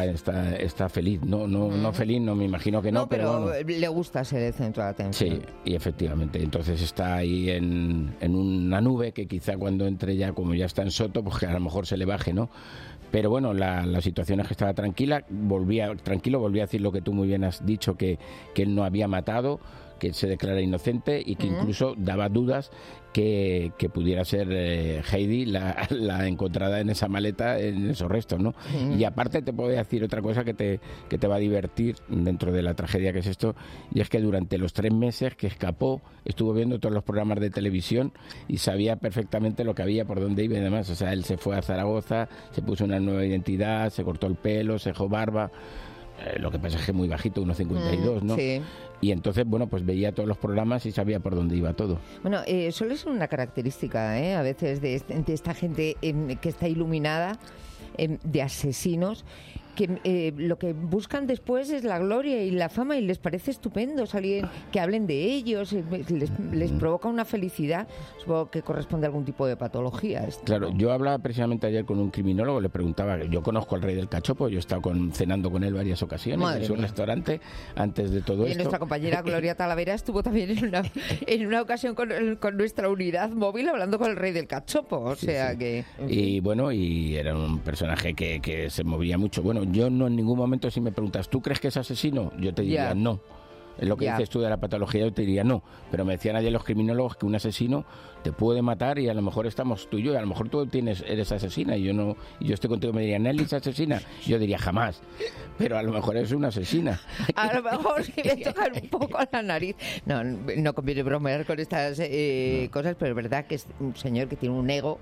está feliz. No feliz, no me imagino que no, pero bueno, le gusta ser el centro de atención. Sí, y efectivamente. Entonces está ahí en una nube que quizá cuando entre ya, como ya está en Soto, pues que a lo mejor se le baje, ¿no? Pero bueno, la situación es que estaba tranquila, volvía a decir lo que tú muy bien has dicho, que él no había matado, que se declara inocente, y que incluso daba dudas que pudiera ser Heidi la encontrada en esa maleta, en esos restos, ¿no? Y aparte te puedo decir otra cosa que te va a divertir dentro de la tragedia que es esto, y es que durante los 3 meses que escapó estuvo viendo todos los programas de televisión y sabía perfectamente lo que había, por dónde iba y demás. O sea, él se fue a Zaragoza, se puso una nueva identidad, se cortó el pelo, se dejó barba. Lo que pasa es que muy bajito, 1,52, ¿no? Sí. Y entonces, bueno, pues veía todos los programas y sabía por dónde iba todo. Bueno, suele ser una característica, a veces, de esta gente que está iluminada, de asesinos, que lo que buscan después es la gloria y la fama, y les parece estupendo salir, que hablen de ellos, les provoca una felicidad. Supongo que corresponde a algún tipo de patología. Claro, yo hablaba precisamente ayer con un criminólogo, le preguntaba, yo conozco al Rey del Cachopo, yo he estado cenando con él varias ocasiones en su restaurante antes de todo esto. Y nuestra compañera Gloria Talavera estuvo también en una ocasión con nuestra unidad móvil hablando con el Rey del Cachopo, o sea que... Y bueno, y era un personaje que se movía mucho. Bueno, yo no, en ningún momento, si me preguntas, ¿tú crees que es asesino? Yo te diría no. Es lo que dices tú de la patología, yo te diría no. Pero me decían ayer los criminólogos que un asesino te puede matar, y a lo mejor estamos tú y yo, y a lo mejor tú eres asesina y yo no, y yo estoy contigo, me dirían, ¿Nelly es asesina? Yo diría jamás, pero a lo mejor es una asesina. A lo mejor si me tocan un poco la nariz. No conviene bromear con estas cosas, pero es verdad que es un señor que tiene un ego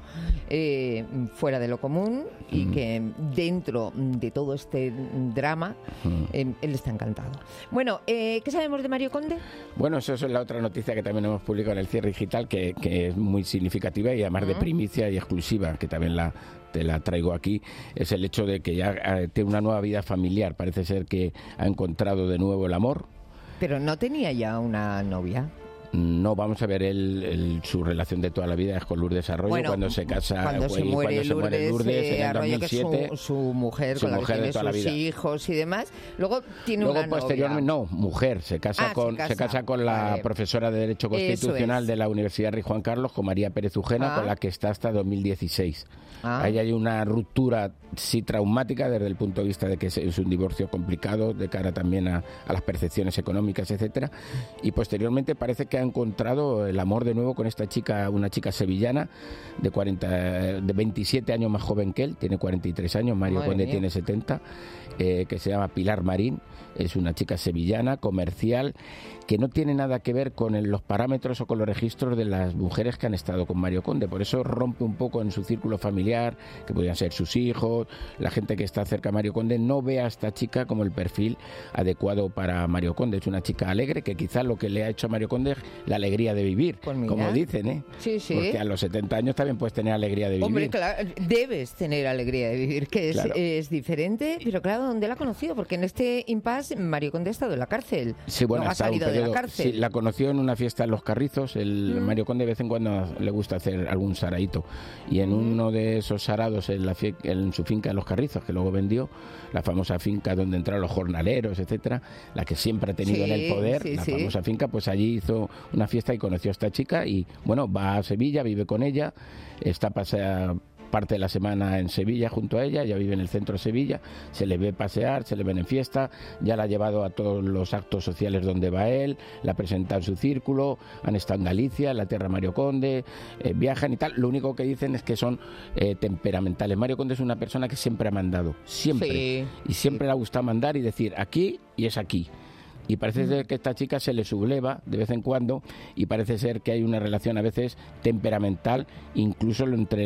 fuera de lo común, y que dentro de todo este drama él está encantado. Bueno, ¿qué sabemos sabemos de Mario Conde? Bueno, eso es la otra noticia que también hemos publicado en el cierre digital, que es muy significativa y además de primicia y exclusiva, que también te la traigo aquí, es el hecho de que ya tiene una nueva vida familiar. Parece ser que ha encontrado de nuevo el amor. Pero no tenía ya una novia. No, vamos a ver, su relación de toda la vida es con Lourdes Arroyo, bueno, cuando se casa, cuando se muere Lourdes en el Arroyo, 2007, que es su mujer, con la que tiene sus hijos y demás. Luego tiene una posteriormente, novia. No, mujer, se casa con la profesora de Derecho Constitucional de la Universidad Rey Juan Carlos, con María Pérez Ujena, con la que está hasta 2016. Ahí hay una ruptura, sí, traumática desde el punto de vista de que es un divorcio complicado, de cara también a las percepciones económicas, etcétera. Y posteriormente parece que ha encontrado el amor de nuevo con esta chica, una chica sevillana de 27 años más joven que él, tiene 43 años, Mario Conde tiene 70, que se llama Pilar Marín. Es una chica sevillana, comercial, que no tiene nada que ver con los parámetros o con los registros de las mujeres que han estado con Mario Conde. Por eso rompe un poco en su círculo familiar, que podrían ser sus hijos, la gente que está cerca de Mario Conde, no ve a esta chica como el perfil adecuado para Mario Conde. Es una chica alegre, que quizás lo que le ha hecho a Mario Conde es la alegría de vivir, como dicen, ¿eh? Sí, sí. Porque a los 70 años también puedes tener alegría de vivir. Hombre, claro, debes tener alegría de vivir, que es diferente, pero claro, ¿dónde la ha conocido? Porque en este impasse Mario Conde ha estado en la cárcel. Sí, bueno, no ha salido de la cárcel. Sí, la conoció en una fiesta en Los Carrizos. Mario Conde de vez en cuando le gusta hacer algún saraíto. Y en uno de esos sarados en su finca en Los Carrizos, que luego vendió, la famosa finca donde entraron los jornaleros, etcétera, la que siempre ha tenido en el poder, famosa finca, pues allí hizo una fiesta y conoció a esta chica y, bueno, va a Sevilla, vive con ella, está parte de la semana en Sevilla junto a ella, vive en el centro de Sevilla, se le ve pasear, se le ven en fiesta, ya la ha llevado a todos los actos sociales donde va él, la presenta en su círculo, han estado en Galicia, en la tierra de Mario Conde, viajan y tal. Lo único que dicen es que son temperamentales. Mario Conde es una persona que siempre ha mandado, siempre, y siempre le ha gustado mandar y decir aquí y es aquí. Y parece ser que esta chica se le subleva de vez en cuando y parece ser que hay una relación a veces temperamental, incluso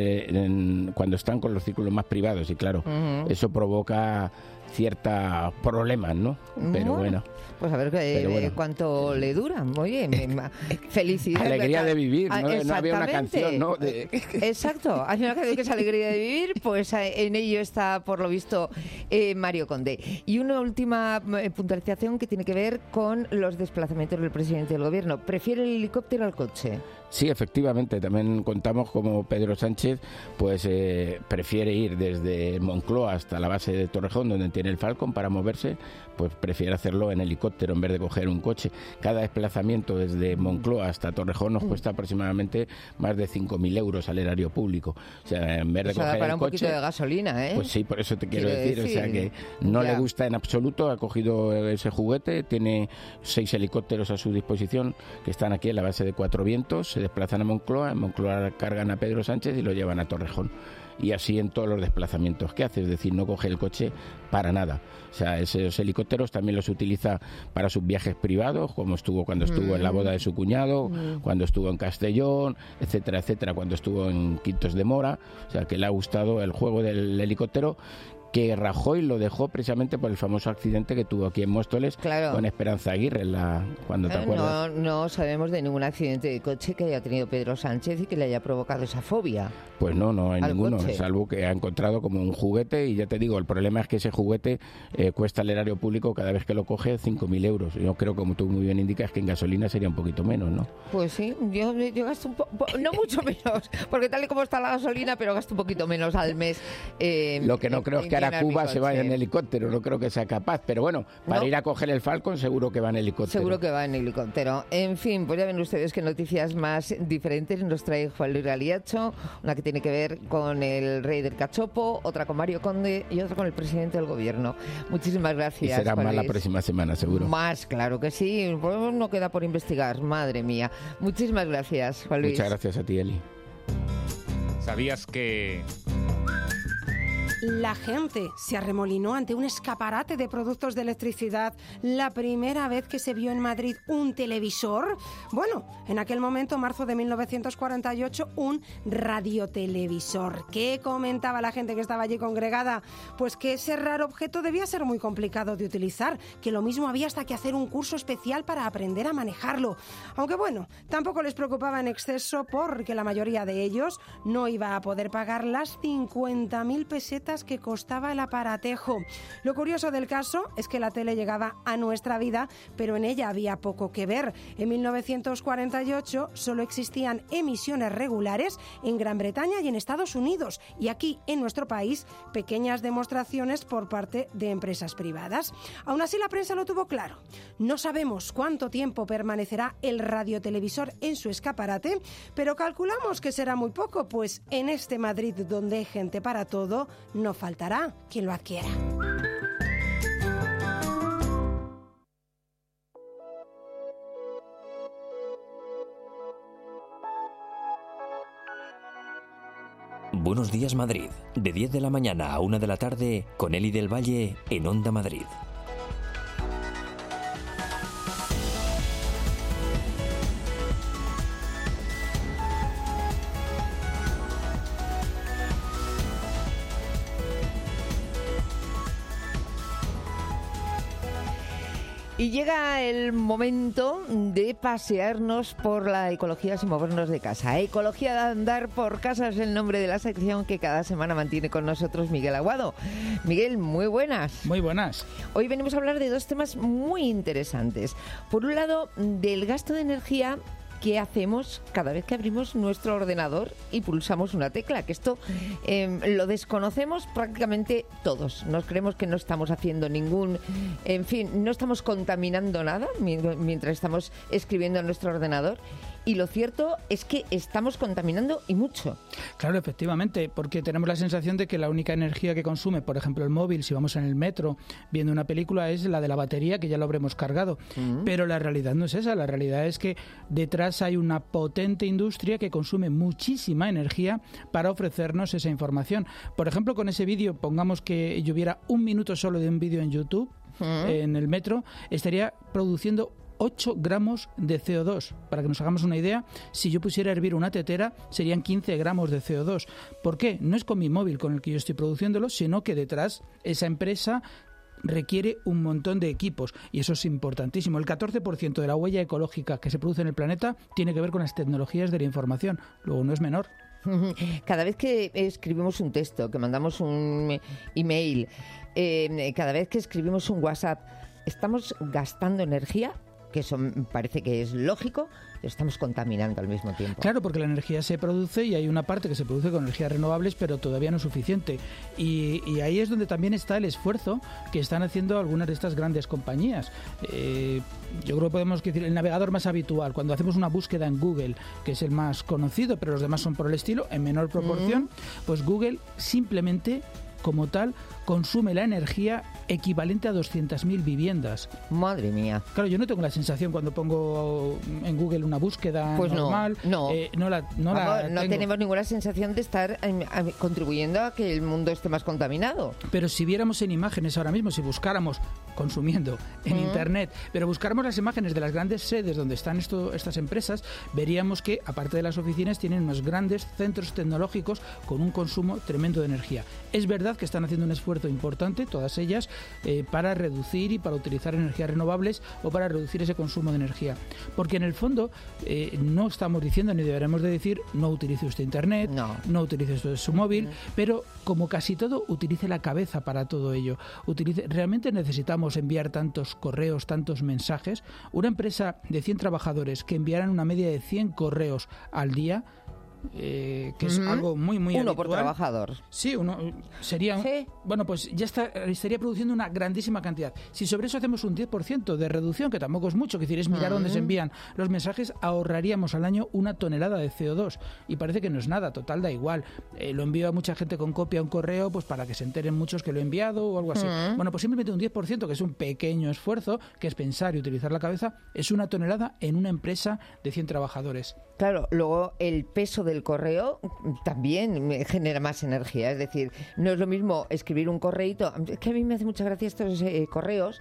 cuando están con los círculos más privados. Y claro, eso provoca ciertos problemas, ¿no? Pero bueno. Pues a ver cuánto le duran. Oye, felicidades. Alegría de vivir, ¿no? No había una canción, ¿no? Exacto, hay una canción que es Alegría de vivir, pues en ello está, por lo visto, Mario Conde. Y una última puntualización que tiene que ver con los desplazamientos del presidente del gobierno. ¿Prefiere el helicóptero al coche? Sí, efectivamente, también contamos como Pedro Sánchez pues prefiere ir desde Moncloa hasta la base de Torrejón, donde tiene el Falcon, para moverse, pues prefiere hacerlo en helicóptero en vez de coger un coche. Cada desplazamiento desde Moncloa hasta Torrejón nos cuesta aproximadamente más de 5.000 euros al erario público. O sea, en vez de coger para el un coche, poquito de gasolina, ¿eh? Pues sí, por eso te quiero decir, o sea que no le gusta en absoluto, ha cogido ese juguete, tiene 6 helicópteros a su disposición que están aquí en la base de Cuatro Vientos, se desplazan a Moncloa, en Moncloa cargan a Pedro Sánchez y lo llevan a Torrejón. Y así en todos los desplazamientos que hace, es decir, no coge el coche para nada. O sea, esos helicópteros también los utiliza para sus viajes privados, como cuando estuvo en la boda de su cuñado, cuando estuvo en Castellón, etcétera, etcétera, cuando estuvo en Quintos de Mora. O sea, que le ha gustado el juego del helicóptero, que Rajoy lo dejó precisamente por el famoso accidente que tuvo aquí en Móstoles con Esperanza Aguirre, cuando te acuerdas. No sabemos de ningún accidente de coche que haya tenido Pedro Sánchez y que le haya provocado esa fobia. Pues no hay ninguno, salvo que ha encontrado como un juguete, y ya te digo, el problema es que ese juguete cuesta al erario público cada vez que lo coge 5.000 euros. Yo creo, como tú muy bien indicas, que en gasolina sería un poquito menos, ¿no? Pues sí, yo gasto no mucho menos, porque tal y como está la gasolina, pero gasto un poquito menos al mes. Lo que no creo es que a Cuba se vaya en helicóptero, no creo que sea capaz, pero bueno, para ir a coger el Falcon seguro que va en helicóptero. Seguro que va en helicóptero. En fin, pues ya ven ustedes qué noticias más diferentes nos trae Juan Luis Aliacho, una que tiene que ver con el rey del cachopo, otra con Mario Conde y otra con el presidente del gobierno. Muchísimas gracias. Y será más la próxima semana, seguro. Más, claro que sí, pues no queda por investigar, madre mía. Muchísimas gracias, Juan Luis. Muchas gracias a ti, Eli. ¿Sabías que La gente se arremolinó ante un escaparate de productos de electricidad la primera vez que se vio en Madrid un televisor. Bueno, en aquel momento, marzo de 1948, un radiotelevisor. ¿Qué comentaba la gente que estaba allí congregada? Pues que ese raro objeto debía ser muy complicado de utilizar, que lo mismo había hasta que hacer un curso especial para aprender a manejarlo. Aunque bueno, tampoco les preocupaba en exceso porque la mayoría de ellos no iba a poder pagar las 50.000 pesetas que costaba el aparatejo. Lo curioso del caso es que la tele llegaba a nuestra vida, pero en ella había poco que ver. En 1948 solo existían emisiones regulares en Gran Bretaña y en Estados Unidos, y aquí en nuestro país pequeñas demostraciones por parte de empresas privadas. Aún así, la prensa lo tuvo claro. No sabemos cuánto tiempo permanecerá el radiotelevisor en su escaparate, pero calculamos que será muy poco, pues en este Madrid donde hay gente para todo, no faltará quien lo adquiera. Buenos días, Madrid. De 10 de la mañana a 1 de la tarde, con Eli del Valle en Onda Madrid. Y llega el momento de pasearnos por la ecología sin movernos de casa. Ecología de andar por casa es el nombre de la sección que cada semana mantiene con nosotros Miguel Aguado. Miguel, muy buenas. Muy buenas. Hoy venimos a hablar de dos temas muy interesantes. Por un lado, del gasto de energía que hacemos cada vez que abrimos nuestro ordenador y pulsamos una tecla, que esto lo desconocemos prácticamente todos. Nos creemos que no estamos haciendo en fin, no estamos contaminando nada mientras estamos escribiendo en nuestro ordenador. Y lo cierto es que estamos contaminando y mucho. Claro, efectivamente, porque tenemos la sensación de que la única energía que consume, por ejemplo, el móvil, si vamos en el metro viendo una película, es la de la batería, que ya lo habremos cargado. Pero la realidad no es esa. La realidad es que detrás hay una potente industria que consume muchísima energía para ofrecernos esa información. Por ejemplo, con ese vídeo, pongamos que yo viera un minuto solo de un vídeo en YouTube, en el metro, estaría produciendo 8 gramos de CO2. Para que nos hagamos una idea, si yo pusiera a hervir una tetera, serían 15 gramos de CO2. ¿Por qué? No es con mi móvil con el que yo estoy produciéndolo, sino que detrás esa empresa requiere un montón de equipos, y eso es importantísimo. El 14% de la huella ecológica que se produce en el planeta tiene que ver con las tecnologías de la información. Luego, no es menor. Cada vez que escribimos un texto, que mandamos un email, cada vez que escribimos un WhatsApp, estamos gastando energía, que eso parece que es lógico, pero estamos contaminando al mismo tiempo. Claro, porque la energía se produce y hay una parte que se produce con energías renovables, pero todavía no es suficiente. Y ahí es donde también está el esfuerzo que están haciendo algunas de estas grandes compañías. Yo creo que podemos decir el navegador más habitual, cuando hacemos una búsqueda en Google, que es el más conocido, pero los demás son por el estilo, en menor proporción, pues Google simplemente, como tal, consume la energía equivalente a 200.000 viviendas. Madre mía. Claro, yo no tengo la sensación cuando pongo en Google una búsqueda normal. No tengo. Tenemos ninguna sensación de estar contribuyendo a que el mundo esté más contaminado. Pero si viéramos en imágenes ahora mismo, si buscáramos, consumiendo en Internet, pero buscáramos las imágenes de las grandes sedes donde están estas empresas, veríamos que, aparte de las oficinas, tienen unos grandes centros tecnológicos con un consumo tremendo de energía. Es verdad que están haciendo un esfuerzo importante, todas ellas, para reducir y para utilizar energías renovables o para reducir ese consumo de energía. Porque en el fondo no estamos diciendo, ni deberemos de decir, no utilice usted Internet, no utilice usted su móvil, pero como casi todo, utilice la cabeza para todo ello. Realmente necesitamos enviar tantos correos, tantos mensajes. Una empresa de 100 trabajadores que enviaran una media de 100 correos al día, que es algo muy habitual. Uno por trabajador. Sí, uno sería... ¿Sí? Bueno, pues ya estaría produciendo una grandísima cantidad. Si sobre eso hacemos un 10% de reducción, que tampoco es mucho, que decir, es mirar dónde se envían los mensajes, ahorraríamos al año 1 tonelada de CO2. Y parece que no es nada, total, da igual. Lo envío a mucha gente con copia a un correo, pues para que se enteren muchos que lo he enviado o algo así. Bueno, pues simplemente un 10%, que es un pequeño esfuerzo, que es pensar y utilizar la cabeza, es 1 tonelada en una empresa de 100 trabajadores. Claro, luego el peso de del correo también me genera más energía. Es decir, no es lo mismo escribir un correíto. Es que a mí me hace mucha gracia estos correos.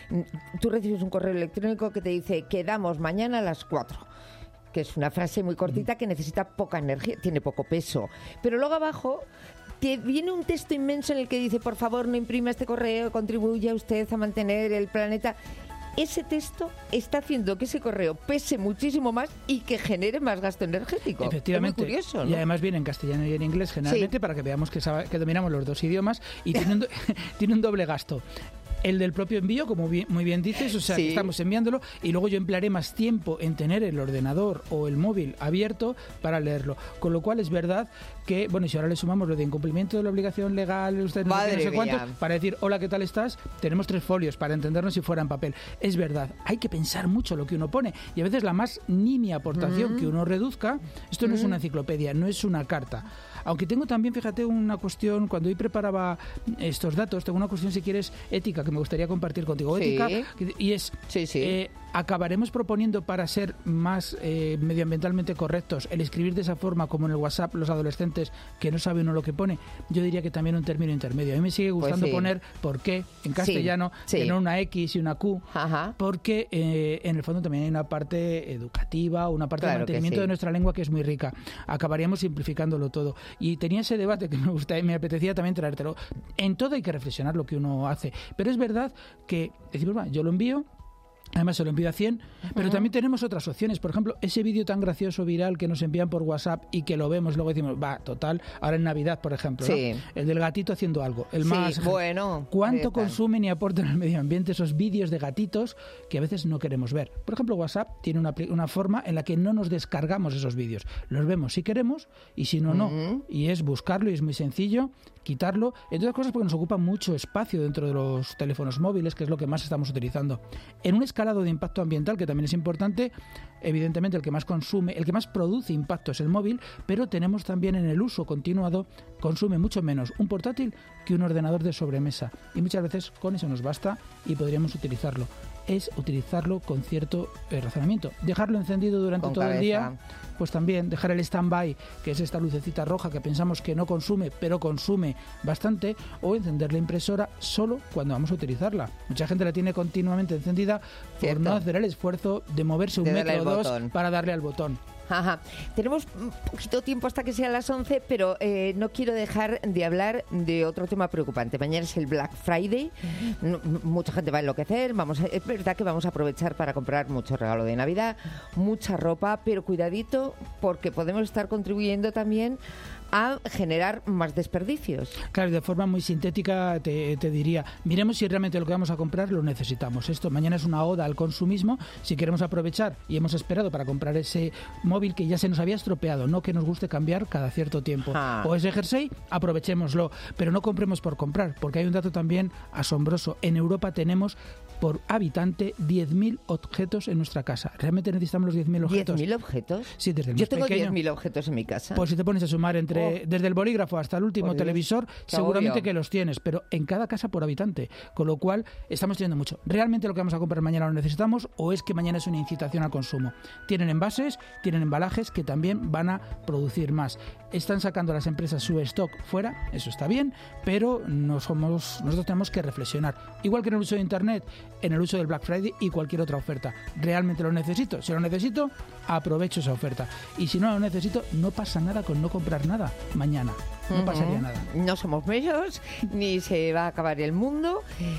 Tú recibes un correo electrónico que te dice quedamos mañana a las 4, que es una frase muy cortita que necesita poca energía, tiene poco peso. Pero luego abajo te viene un texto inmenso en el que dice, por favor, no imprima este correo, contribuya usted a mantener el planeta. Ese texto está haciendo que ese correo pese muchísimo más y que genere más gasto energético. Efectivamente. Es muy curioso, ¿no? Y además viene en castellano y en inglés generalmente, para que veamos que dominamos los dos idiomas, y tiene un doble gasto. El del propio envío, como muy bien dices, o sea, que estamos enviándolo y luego yo emplearé más tiempo en tener el ordenador o el móvil abierto para leerlo. Con lo cual es verdad que, bueno, y si ahora le sumamos lo de incumplimiento de la obligación legal, usted no sé cuánto, para decir, hola, ¿qué tal estás? Tenemos 3 folios para entendernos si fuera en papel. Es verdad, hay que pensar mucho lo que uno pone y a veces la más nimia aportación que uno reduzca, esto no es una enciclopedia, no es una carta. Aunque tengo también, fíjate, una cuestión, cuando hoy preparaba estos datos, tengo una cuestión, si quieres, ética, que me gustaría compartir contigo. Ética, y es, acabaremos proponiendo para ser más medioambientalmente correctos el escribir de esa forma, como en el WhatsApp, los adolescentes que no saben uno lo que pone. Yo diría que también un término intermedio. A mí me sigue gustando poner por qué en castellano, que no una X y una Q, porque en el fondo también hay una parte educativa, una parte de mantenimiento de nuestra lengua que es muy rica. Acabaríamos simplificándolo todo. Y tenía ese debate que me apetecía también traértelo. En todo hay que reflexionar lo que uno hace. Pero es verdad que decimos, yo lo envío, además se lo envío a 100, pero también tenemos otras opciones. Por ejemplo, ese vídeo tan gracioso, viral, que nos envían por WhatsApp y que lo vemos, luego decimos, total, ahora en Navidad, por ejemplo, ¿no? El del gatito haciendo algo. El más bueno. ¿Cuánto consumen y aportan al medio ambiente esos vídeos de gatitos que a veces no queremos ver? Por ejemplo, WhatsApp tiene una forma en la que no nos descargamos esos vídeos. Los vemos si queremos y si no, no. Y es buscarlo y es muy sencillo, quitarlo, entre otras cosas porque nos ocupa mucho espacio dentro de los teléfonos móviles, que es lo que más estamos utilizando. En un escalado de impacto ambiental, que también es importante, evidentemente el que más consume, el que más produce impacto es el móvil, pero tenemos también en el uso continuado, consume mucho menos un portátil que un ordenador de sobremesa. Y muchas veces con eso nos basta y podríamos utilizarlo. Es utilizarlo con cierto razonamiento. Dejarlo encendido durante todo el día, pues también dejar el stand-by, que es esta lucecita roja que pensamos que no consume, pero consume bastante, o encender la impresora solo cuando vamos a utilizarla. Mucha gente la tiene continuamente encendida por no hacer el esfuerzo de moverse un metro o dos para darle al botón. Tenemos un poquito tiempo hasta que sean las 11, pero no quiero dejar de hablar de otro tema preocupante. Mañana es el Black Friday. Mucha gente va a enloquecer. Es verdad que vamos a aprovechar para comprar mucho regalo de Navidad, mucha ropa, pero cuidadito porque podemos estar contribuyendo también a generar más desperdicios. Claro, de forma muy sintética te diría, miremos si realmente lo que vamos a comprar lo necesitamos. Esto mañana es una oda al consumismo. Si queremos aprovechar y hemos esperado para comprar ese móvil que ya se nos había estropeado, no que nos guste cambiar cada cierto tiempo, o ese jersey, aprovechémoslo, pero no compremos por comprar, porque hay un dato también asombroso. En Europa tenemos por habitante 10.000 objetos en nuestra casa. ¿Realmente necesitamos los 10.000 objetos? ¿10.000 objetos? Sí, desde el Yo tengo pequeño. 10.000 objetos en mi casa. Pues si te pones a sumar desde el bolígrafo hasta el último televisor, seguramente que los tienes, pero en cada casa por habitante, con lo cual estamos teniendo mucho. ¿Realmente lo que vamos a comprar mañana lo necesitamos o es que mañana es una incitación al consumo? Tienen envases, tienen embalajes que también van a producir más. Están sacando las empresas su stock fuera, eso está bien, pero nosotros tenemos que reflexionar. Igual que en el uso de Internet, en el uso del Black Friday y cualquier otra oferta. ¿Realmente lo necesito? Si lo necesito, aprovecho esa oferta. Y si no lo necesito, no pasa nada con no comprar nada mañana. No pasaría nada. No somos mellos, ni se va a acabar el mundo,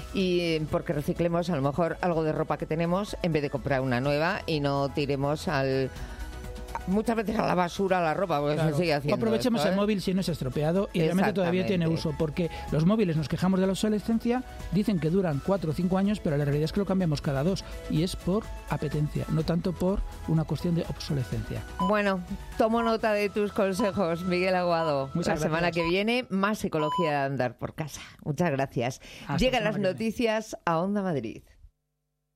y porque reciclemos a lo mejor algo de ropa que tenemos en vez de comprar una nueva y no tiremos muchas veces a la basura la ropa, porque se sigue haciendo. Aprovechemos esto, el móvil si no es estropeado y realmente todavía tiene uso, porque los móviles nos quejamos de la obsolescencia, dicen que duran 4 o 5 años, pero la realidad es que lo cambiamos cada 2 y es por apetencia, no tanto por una cuestión de obsolescencia. Bueno, tomo nota de tus consejos, Miguel Aguado. La semana que viene, más ecología de andar por casa. Muchas gracias. Llegan las noticias a Onda Madrid.